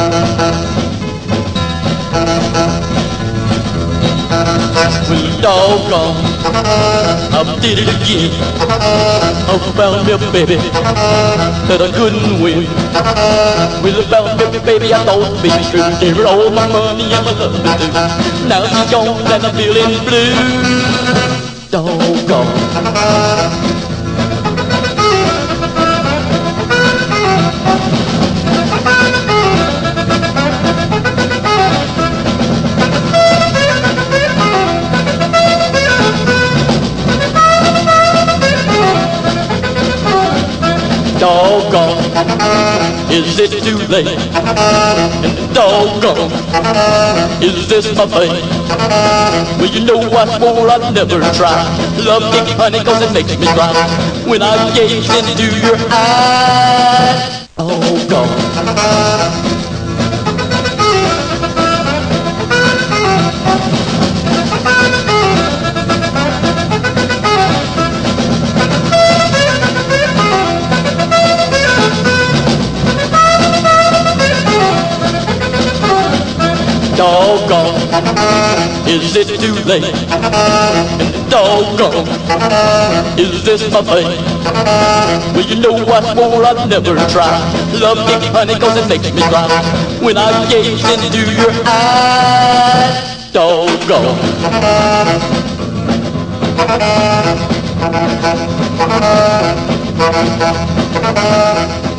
Well, doggone, I did it again. I found me a baby that I couldn't win. Well, I found me a baby I thought baby should give her all my money and my love too. Now she's gone and I'm feeling blue. Doggone. Doggone, is it too late? And doggone, is this my fate? Well, you know what, more I'd never try. Love me, honey, cause it makes me cry when I gaze into your eyes. Doggone. Doggone, is it too late? And doggone, is this my fate? Well, you know what, more I'd never try. Love me, honey, cause it makes me cry when I gaze into your eyes. Doggone.